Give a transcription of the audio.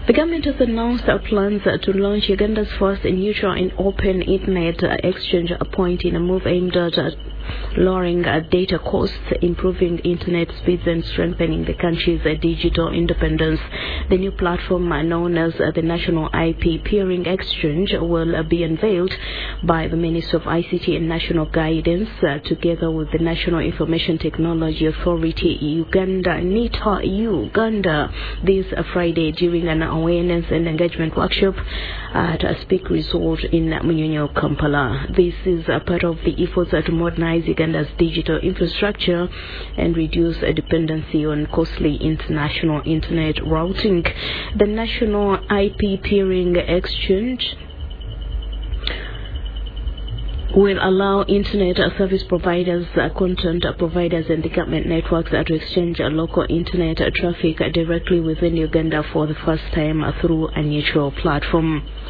The government has announced plans to launch Uganda's first neutral and open internet exchange point in a move aimed at lowering data costs, improving internet speeds and strengthening the country's digital independence. The new platform, known as the National IP Peering Exchange, will be unveiled by the Minister of ICT and National Guidance together with the National Information Technology Authority Uganda, Uganda, this Friday during an awareness and engagement workshop at a Speak Resort in Munyonyo, Kampala. This is a part of the efforts to modernize Uganda's digital infrastructure and reduce dependency on costly international internet routing. The National IP Peering Exchange will allow internet service providers, content providers and the government networks to exchange local internet traffic directly within Uganda for the first time through a neutral platform.